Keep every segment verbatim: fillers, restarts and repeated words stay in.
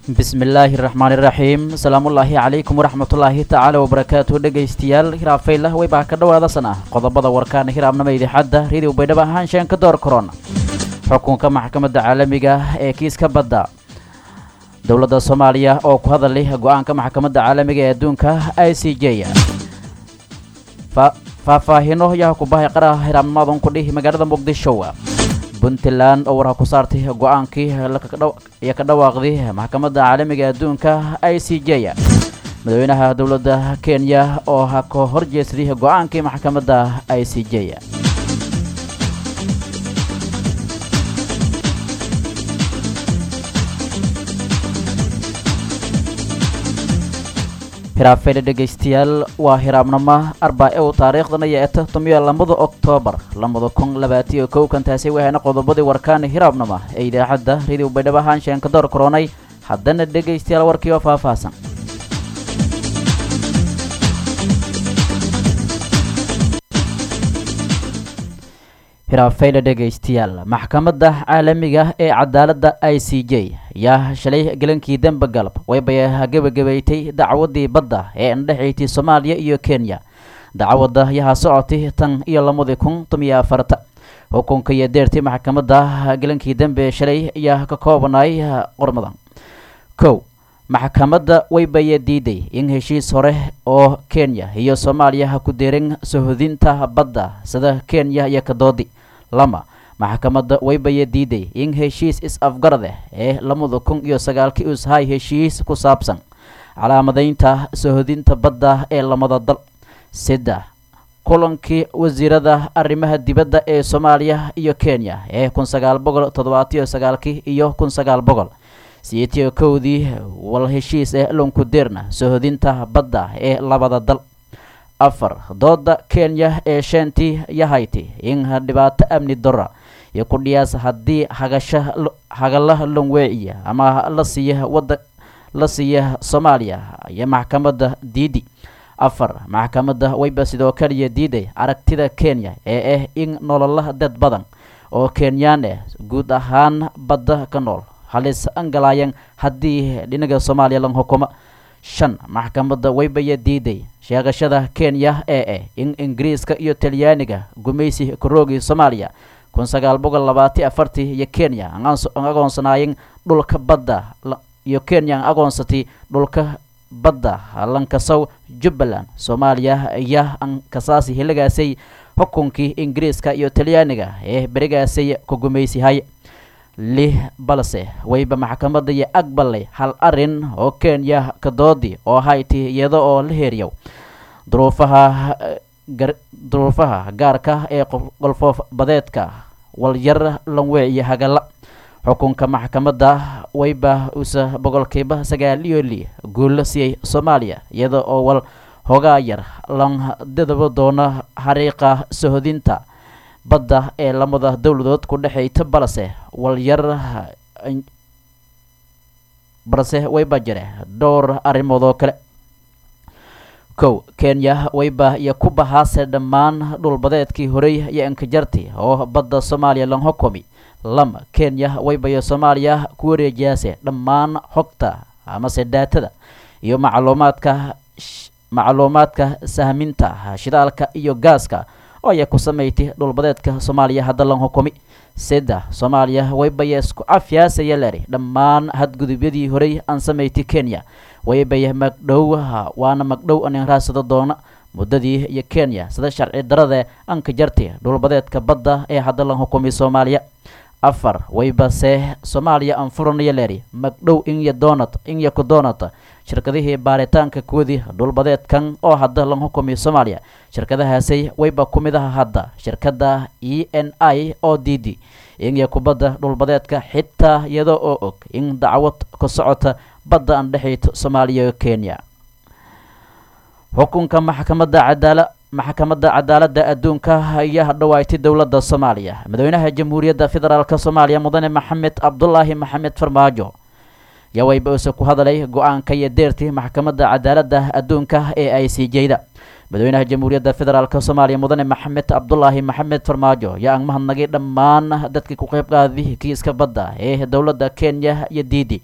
بسم الله الرحمن الرحيم السلام الله عليكم ورحمة الله تعالى وبركاته دقيستيال هراب فيلا ويباك دوادا سنة قضبضا وركان هراب نميدي حدا ريدي وبيدبا هانشان كدور كورونا حكومة محكمة عالمية كيس كبدا دولة الصومالية أو كهذا اللي قوانك محكمة عالمية دونك أي سي جي ففاهينو يهكو باهي قرا هراب ماضون كله مقاردا مقدشو puntland oo waraha ku saartay go'aankii la ka dhawaaqday maxkamadda caalamiga adduunka I C J madaxweynaha dawladda Kenya oo ha ka horjeestay go'aankii maxkamadda I C J hiraafeeda dhageystayaal waa hiraabnama arbaa ee taariikhdana yeeta tomiyo lamada Oktoobar lamada kun labaatan iyo kow kan taasay waxayna qodobadii warkaan hiraabnama ee idaacadda radio baydhabo haanshan ka door koronay haddana dhageystayaal warkii oo faahfaahsan hiraafeeda dhageystayaal maxkamadda caalamiga ee cadaaladda I C J yaa shalay galankii dambe galab way bayaha gabagabeeytay dacwadii badda ee indhaxeeytay Soomaaliya iyo Kenya dacwadda yaa socotay tan iyo lamada kun iyo afartan xukunka iyo deertii maxkamadda galankii dambe shalay yaa ka koobanay qormadan kow maxkamadda way bayadiiday in heshiis hore oo Kenya iyo Soomaaliya ku deerin soo-hodinta badda sida Kenya iyo ka doodi lama maxkamadda way bayadiiday in heshiis is-afgarad ee lamada kun iyo sagaalkii uu sahay heshiis ku saabsan calaamadaynta soo-hodinta badda ee lamada dal saddex kulankii wasiirada arrimaha dibadda ee Soomaaliya iyo Kenya ee kun sagaal boqol toddobaatan iyo sagaalkii iyo kun sagaal boqol sideed iyo kowdii wal heshiis ee lunku deerna soo-hodinta badda ee labada dal afar dooda Kenya ee shantii yahayti in dhibaato amni darro iyo ku dhiyaas haddii hagasha hagalaha longweeya ama la siiyo wada la siiyo Soomaaliya iyo maxkamadda diidi afar maxkamadda wayba sidoo kale diiday aragtida Kenya ee ah in nololaha dad badan oo Kenyan ah guud ahaan badda ka nool halis angalayan haddii dhinaga Soomaaliya la xukumo shan maxkamadda wayba diiday sheegashada Kenya ee ah in Ingiriiska iyo Talyaaniga gumaysi ku roogay Soomaaliya kun sagaal boqol labaatan iyo afar iyo Kenya aan agoonsanaayeen dhulka badda iyo Kenya agoonsatay dhulka badda lankasow Jubbaland Soomaaliya ayaa aan kasaasi hilagaasay xukunkii Ingiriiska iyo Talyaaniga ee barigaasay ku gumaysi hay lih balse wayba maxkamadda iyo aqbalay hal arin oo Kenya ka doodi oo hayti iyada oo la heeriyo duruufaha duruufaha gaarka ee qolfoof badeedka wal yar lanweeyo hagala xukunka maxkamadda wayba usa boqolkiiba sagaal iyo lix guul siiyay Soomaaliya iyada oo wal hogaa yar lan dadaba doona xariiqa soo-hodinta badda ee lamada dawladood ku dhaxeeyta balse wal yar balse wayba jire dhowr arrimood oo kale kow Kenya wayba iyo ku bahaasay dhammaan dhulbadeedkii horey iyo ankajarti oo badda Soomaaliya lan xukumi lama Kenya wayba iyo Soomaaliya ku wareejiyaasay dhammaan xogta ama daatada iyo macluumaadka macluumaadka sahminta shidaalka iyo gaaska oo ay ku sameeytay dhulbadeedka Soomaaliya hadda lan xukumi saddex Soomaaliya wayba isku afyaasay leeyahay dhammaan hadgudubyadii horey aan sameeytay Kenya wayba magdhow waana magdhow aan raasado doona muddadii iyo Kenya sida sharci darada aan ka jartay dhulbadeedka badda ee hadda lan xukumi Soomaaliya afar wayba see Soomaaliya aan furanayo leeyahay magdhow in ya doonat in ya ku doonata shirkadihii baaritaanka koodii dhulbadeedkan oo hadda lan xukumi Soomaaliya shirkadahaasay wayba ku mid ah hadda shirkadda E N I oo diidi in ya kubadda dhulbadeedka xitaa iyada oo og in dacwad ku socota badda aan dhaxeeyto Soomaaliya iyo Kenya xukunka maxkamadda cadaalad maxkamadda cadaaladda adduunka ayaa dhawaaytay dawladda Soomaaliya madaxweynaha jamhuuriyadda federaalka Soomaaliya mudane Maxamed Cabdullaahi Maxamed Farmaajo yaa wayba ku hadalay go'aanka iyo deertii maxkamadda cadaaladda adduunka ee I C J-da madaxweynaha jamhuuriyadda federaalka Soomaaliya mudane Maxamed Cabdullaahi Maxamed Farmaajo yaa aan mahadnaqay dhammaan dadkii ku qayb qaaday kiiska badda ee dawladda Kenya iyo diidi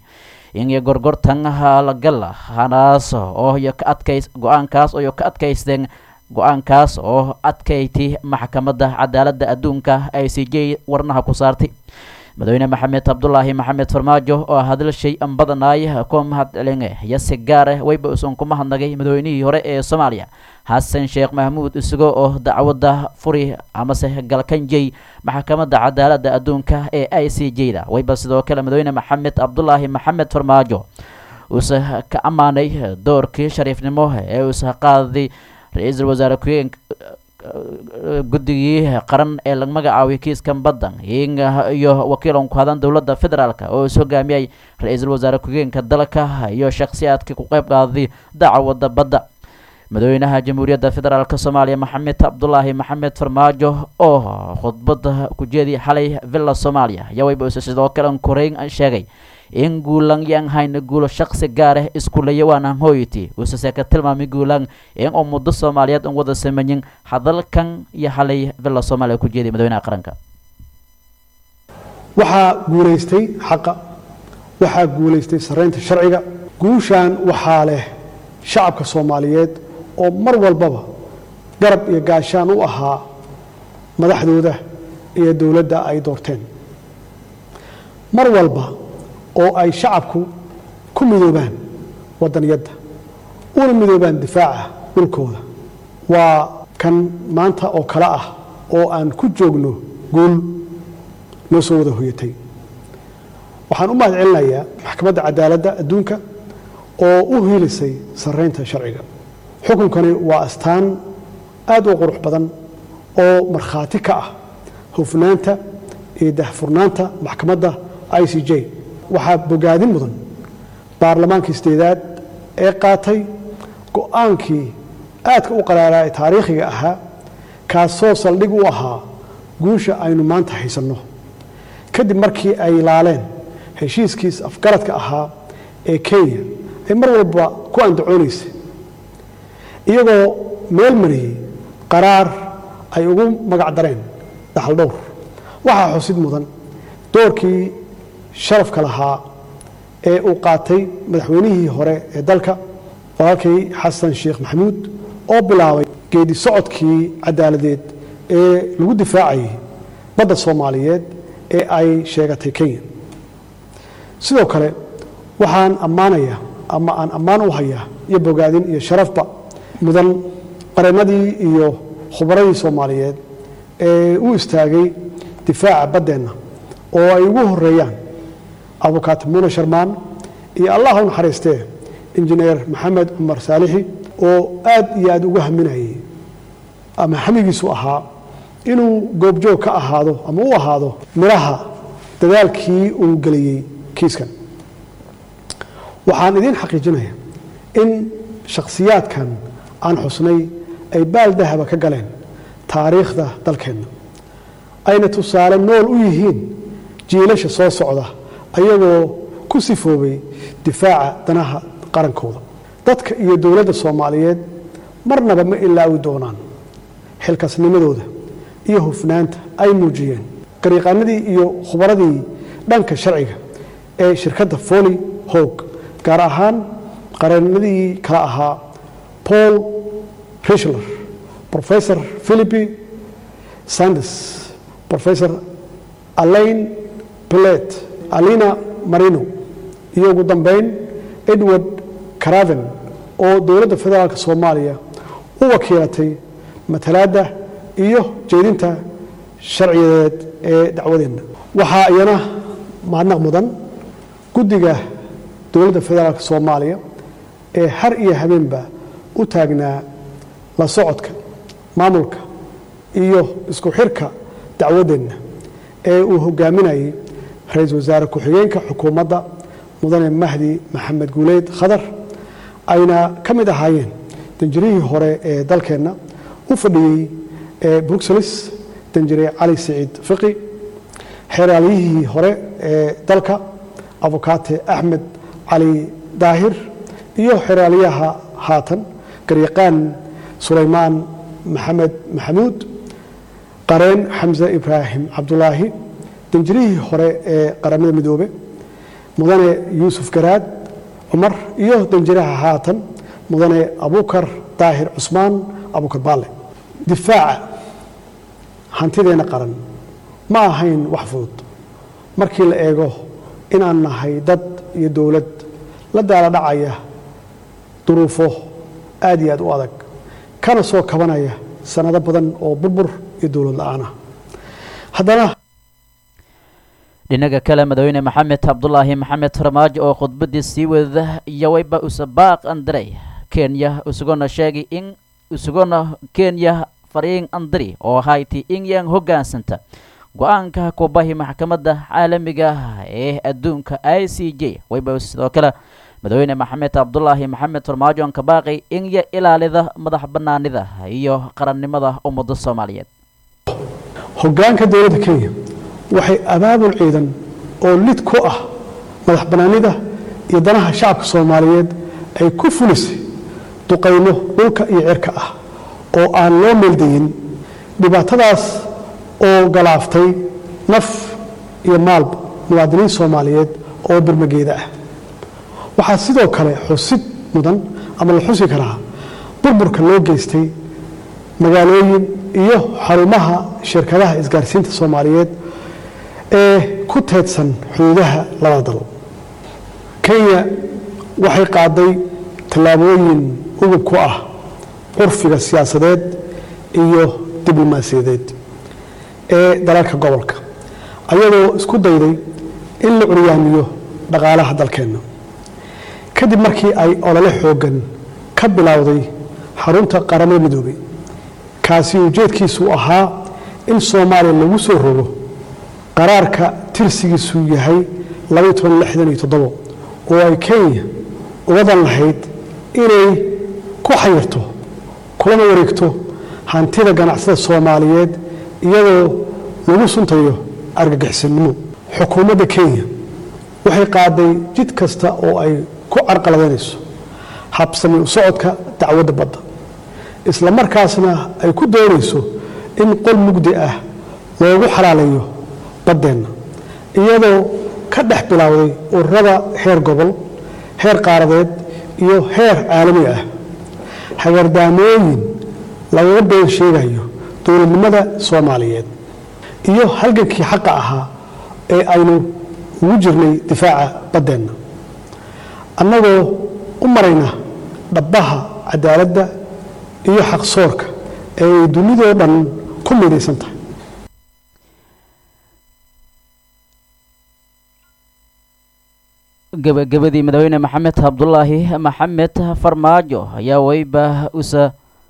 in iyo gorgortan halagal hanaas oo iyo ka adkays go-aankaas oo iyo ka adkaysteen go-aankaas oo adkayti maxkamadda cadaaladda adduunka I C J warnaha ku saartay madaxweyne maxamed cabdulaahi maxamed farmaajo oo hadal shay an badanaay ku mahadcelinay yasi gaar ah wayba usan ku mahadnagay madaxweynihii hore ee Soomaaliya xasan sheekh maxamuud isagoo oo dacwadda furi ama se galkanjay maxkamadda cadaaladda adduunka ee I C J da wayba sidoo kale madaxweyne maxamed cabdulaahi maxamed farmaajo uu ka amaanay doorkii shariifnimo ee uu qaaday ra'iisul wasaare ku-xigeenka guddigii qaran ee laga magacaabay kiiskan badan iyo wakiilan ku hadan dowladda federaalka oo soo hogaamiyay ra'iisul wasaare ku-xigeenka dalka iyo shakhsiyaadkii ku qayb qaaday dacwadda badda madaxweynaha jamhuuriyadda federaalka Soomaaliya maxamed cabdulaahi maxamed farmaajo oo khudbada ku jeediyay xalay villa Soomaaliya ayaa wayba sidoo kale koreyn sheegay in guulan yang hayna guulo shakhsi gaar ah isku leeyawana hooyiti usase ka tilmaamay guulan in ummadda Soomaaliyeed aan wada sameeyeen hadalkan iyo xalay villa Soomaaliya ku jeediyay madaxweynaha qaranka waxa guuleystay xaqa waxa guuleystay sareynta sharciga guushan waxa leh shacabka Soomaaliyeed oo mar walbaba garab iyo gaashaan u ahaa madaxdooda iyo dawladda ay doorteen mar walba oo ay shacabku ku midoobaan wadaniyada una midoobaan difaaca dhulkooda waa kan maanta oo kala ah oo aan ku joogno guul noo soo wada hoyatay waxaan u mahadcelinayaa maxkamadda cadaaladda adduunka oo u helisay sareynta sharciga xukunkani waa astaan aad u qurux badan oo markhaati ka ah hufnaanta iyo daahfurnaanta maxkamadda I C J waxaa bogaadin mudan baarlamaanka isteedaad ee qaatay go'aankii aadka u qaraaraa ee taariikhiga ahaa kaasoo saldhig u ahaa guusha aynu maanta haysanno kadib markii ay laaleen heshiiskiis afgaradka ahaa ee Kenya ay mar walba ku andacoonaysay iyagoo meel mariyay qaraar ay ugu magac dareen dhaxal dhowr waxaa xusid mudan doorkii sharafka lahaa ee uu qaatay madaxweynihii hore ee dalka walaalkay xasan sheekh maxamuud oo bilaabay geedi socodkii cadaaladeed ee lagu difaacayay badda Soomaaliyeed ee ay sheegatay Kenya sidoo kale waxaan ammaanaya ama aan ammaan u hayaa iyo bogaadin iyo sharafba mudan qaranadii iyo khubradii Soomaaliyeed ee u istaagay difaaca baddeena oo ay ugu horeeyaan abukaat Muuna Sharmaan iyo Allah u naxariistee injineer Maxamed Umar Saalixi oo aad iyo aad uga haminayay ama hamigiisu ahaa inuu goobjoog ka ahaado ama u ahaado miraha dadaalkii uu galiyay kiiskan waxaan idin xaqiijinayaa in shakhsiyaadkan aan xusnay ay baal dahaba ka galeen taariikhda dalkeena ayna tusaale nool u yihiin jiilasha soo socda ayagoo ku sifoobay difaaca danaha qarankooda dadka iyo dawladda Soomaaliyeed marnaba ma ilaawi doonaan xilkasnimadooda iyo hufnaanta ay muujiyeen qariiqanadii iyo khubradii dhanka sharciga ee shirkadda Foley Hawk gaar ahaan qaranadii kala ahaa Paul Richler Professor Philippi Sanders Professor Alain Pellet Alina Marino iyo ugu dambeyn Edward Craven oo dawladda federaalka Soomaaliya u wakiilatay matalaadda iyo jeedinta sharciyeed ee dacwadeena waxa ayana mahadnaq mudan guddiga dawladda federaalka Soomaaliya ee har iyo habeenba u taagnaa la socodka maamulka iyo isku xirka dacwadeena ee uu hogaaminayay ra'iisul wasaare ku-xigeenka xukuumadda mudane Mahdi Maxamed Guuleed Khadar ayna ka mid ahaayeen danjirihii hore ee dalkeena u fadhiyay ee Brussels danjire Cali Saciid Fiqi xeeraaliyihii hore ee dalka abukaate Axmed Cali Daahir iyo xeeraaliyaha haatan garyaqaan Suleymaan Maxamed Maxamuud qareen Xamza Ibrahim Cabdulaahi danjirihii hore ee qaramada midoobe mudane yuusuf garaad cumar iyo danjiraha haatan mudane abukar daahir cusmaan abukar baalle difaaca hantideena qaran ma ahayn wax fudud markii la eego inaan nahay dad iyo dowlad la daala dhacaya duruufo aad iyo aad u adag kana soo kabanaya sanado badan oo burbur iyo dowlad la-aan ah haddana dhinaca kale madaxweyne maxamed cabdulaahi maxamed farmaajo oo khudbadii sii wada yawayba usabaaq andiray kenya isagona sheegay in isagona kenya fariin andiri oo hayti in yan hogaansanta go-aanka kubahi maxkamadda caalamiga ee adduunka I C J wayba sidoo kale madaxweyne maxamed cabdulaahi maxamed farmaajo aan ka baaqay in ya ilaalida madax banaanida iyo qarannimada ummadda Soomaaliyeed hoggaanka dowladda Kenya waxay abaabul ciidan oo lid ku ah madax banaanida iyo danaha shacabka Soomaaliyeed ay ku fulisay duqeymo dhulka iyo cirka ah oo aan loo meeldayin dhibaatadaas oo galaaftay naf iyo maalba muwaadiniin Soomaaliyeed oo birmageeda ah waxaa sidoo kale xusid mudan ama la xusi karaa burburka loo geystay magaalooyin iyo xarumaha shirkadaha isgaarsiinta Soomaaliyeed ee ku teedsan xuduudaha labada dal Kenya waxay qaaday tallaabooyin ugub ku ah curfiga siyaasadeed iyo diblomaasiyadeed ee dalalka gobolka ayadoo isku dayday in la curyaamiyo dhaqaalaha dalkeena kadib markii ay olole xoogan ka bilowday xarunta qaramada midoobay kaasi ujeedkiisu ahaa in Soomaaliya lagu soo rogo qaraarka tirsigiisu yahay laba kun lixdan iyo toddoba oo ay Kenya ugadan lahayd inay ku xayirto kulana wareegto hantida ganacsada Soomaaliyeed iyadoo lagu suntayo argagixisnimo xukuumadda Kenya waxay qaaday jid kasta oo ay ku carqaladeynayso habsami u socodka dacwadda badda isla markaasna ay ku doonayso in qol mugdi ah loogu xalaaleeyo baddeena iyadoo ka dhex bilowday ururada heer gobol heer qaaradeed iyo heer caalami ah hagardaamooyin lagaga been sheegayo dowladnimada Soomaaliyeed iyo halgankii xaqa ahaa ee aynu ugu jirnay difaaca baddeena annagoo u marayna dhabbaha cadaaladda iyo xaqsoorka ee ay dunidoo dhan ku midaysan tahay gabagabadii madaxweyne maxamed cabdulaahi maxamed farmaajo ayaa wayba usa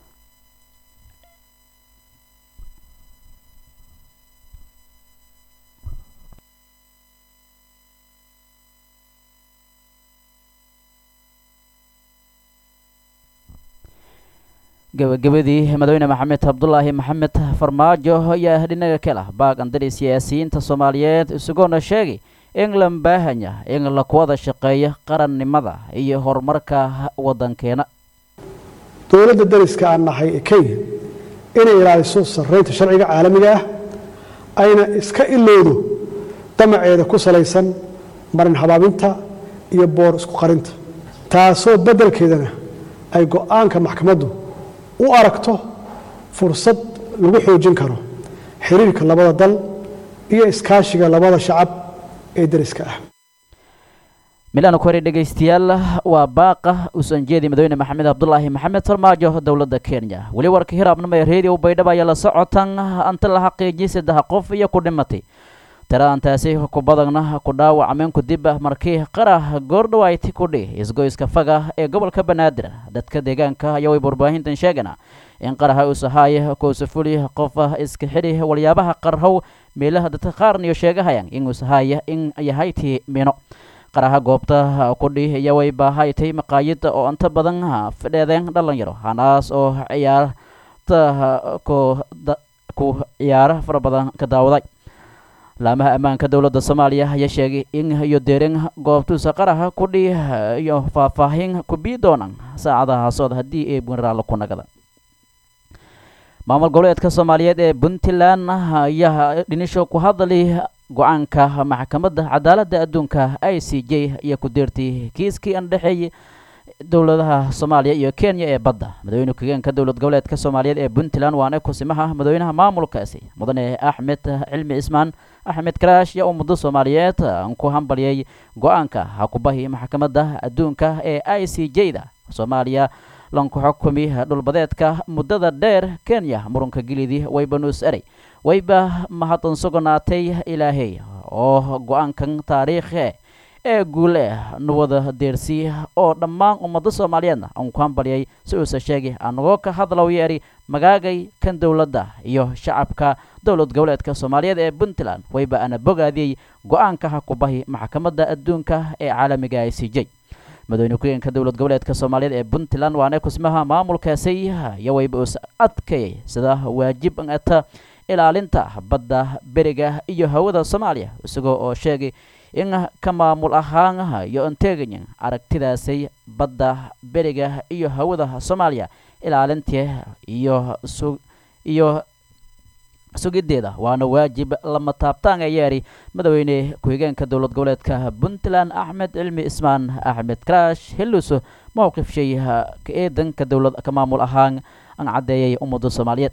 gabagabadii madaxweyne maxamed cabdulaahi maxamed farmaajo ayaa dhinaca kale baaq andiri siyaasiyiinta Soomaaliyeed isagoona sheegay in la baahanya in la wada shaqeeyo qarannimada iyo horumarka wadankeena dowladda dariska aan nahay ee Kenya inay ilaaliso sarreynta sharciga caalamiga ah ayna iska iloodo damaceeda ku salaysan marin habaabinta iyo boor isku qarinta taasoo beddelkeedana ay go'aanka maxkamaddu u aragto fursad lagu xoojin karo xiriirka labada dal iyo iskaashiga labada shacab ee dariska ah milaan ku hore dhageystayaal waa baaqa usan jeedi madaxweyne maxamed cabdulaahi maxamed farmaajo dowladda Kenya wali warka hiraabnimo ee radio baydhaba ayaa la socotan anta la xaqiijiyay saddex qof iyo ku dhimatay tiraantaasi ku badagna ku dhaawacmeen ku dib markii qarax goordhawayti ku dhig isgoyska faga ee gobolka Banaadir dadka deegaanka ayaa way warbaahintan sheegana in qaraxa uu sahay ku safuli qof iska xiri waliyaabaha qarxow meelaha dadka qaarniyo sheegahayaan in uu sahay in yahayti mino qaraxa goobta ku dhig ayaa way baahaytay maqaayad oo inta badan fadhiyeen dhalinyaro hanaas oo ciyaarta ku ku ciyaar fara badan ka daawaday laamaha ammaanka dowladda Soomaaliya ayaa sheegay in iyo deerin goobtuusa qaraxa ku dhig iyo faahfaahin ku bii doonaan saacadaha soo hadii ay bunraal ku nagada maamul goboleedka Soomaaliyeed ee Puntland ayaa dhinisho ku hadlay go-aanka maxkamadda cadaaladda adduunka I C J iyo ku deertay kiiskii aan dhexeeyay dowladaha Soomaaliya iyo Kenya ee badda madaxweyne ku-xigeenka dowlad goboleedka Soomaaliyeed ee Puntland waana kusimaha madaxweynaha maamulkaasi mudane Axmed Cilmi Ismaan Axmed Karaash iyo ummadda Soomaaliyeed aan ku hambaliyay go-aanka hakubahi maxkamadda adduunka ee I C J-da Soomaaliya lanku xukumi dhulbadeedka muddada dheer Kenya muranka gilidi wayba nus eray wayba mahadsan sugnaatay Ilaahay oo go-aankan taariikhi ee guule nuwada deersi oo dhammaan ummadda Soomaaliyeedna aan ku hambaliyay si uu sheegay anagoo ka hadlaw yeeri magaagay kan dowladda iyo shacabka dowlad goboleedka Soomaaliyeed ee Puntland wayba ana bogaadiyay go-aanka hakubahi maxkamadda adduunka ee caalamiga I C J madaxweyne ku-xigeenka dowlad goboleedka Soomaaliyeed ee Puntland waana kusimaha maamulkaasi iyo wayba us adkay sida waajib an ata ilaalinta badda beriga iyo hawada Soomaaliya isagoo oo sheegay in ka maamul ahaan iyo anteegan aragtidaasay badda beriga iyo hawada Soomaaliya ilaalinteeda iyo iyo sugideeda waana waajib lama taabtaan ay yeeri madaxweyne ku-xigeenka dowlad goboleedka Puntland Axmed Cilmi Ismaan Axmed Karaash hiluso mowqif shay ka eedanka dowlad ka maamul ahaan aan cadeeyay ummadda Soomaaliyeed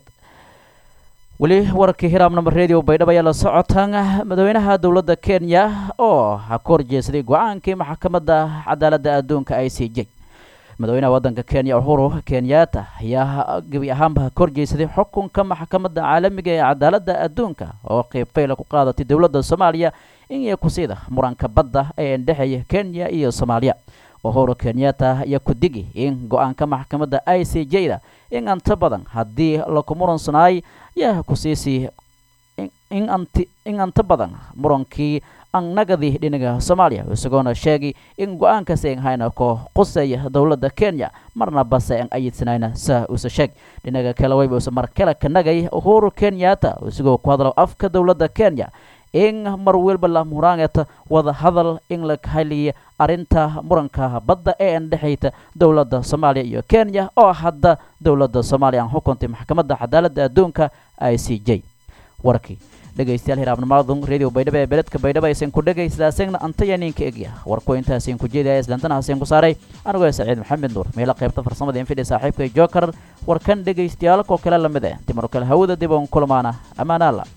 wali warkii hiraamna radio baydhabo ayaa la socotaan madaxweynaha dowladda Kenya oo ha korjeesaday go-aankii maxkamadda cadaaladda adduunka I C J madaxweynaha waddanka Kenya Uhuru Kenyatta ayaa gabi ahaanba korjeesaday xukunka maxkamadda caalamiga ee cadaaladda adduunka oo qayb fayl ku qaadatay dowladda Soomaaliya in ay ku siida muranka badda ee dhexeeya Kenya iyo Soomaaliya Uhuru Kenyatta ayaa ku digi in go-aanka maxkamadda I C J-da in anta badan haddii la ku muransanay yaa ku siisi in anti in anta badan murankii aan nagadi dhinaga Soomaaliya isagoona sheegay in go-aankaasi ay hayna ko qusay dowladda Kenya marna bas ay ayidsanayna sa usa sheeg dhinaga kale wayba usa mar kale ka nagay Uhuru Kenyatta isagoo ku hadlo afka dowladda Kenya in mar walba la muraangata wada hadal in la heliyo arinta muranka badda ee dhexeeyta dowladda Soomaaliya iyo Kenya oo hadda dowladda Soomaaliya aan xukuntay maxkamadda cadaaladda adduunka I C J warkii dhageystayaal hiraabna maadun radio baydhabo ee beledka baydhabo aysan ku dhageystaasayna antayaniinka egya warku intaasiin ku jeedaya islantana hasiin ku saaray anigoo Saciid Maxamed Nuur meela qaybta farsamada in fidhi saaxiibka Joker warkan dhageystayaal ko kale lamid ah timir kale hawada dib uun kulmaana amaana Allah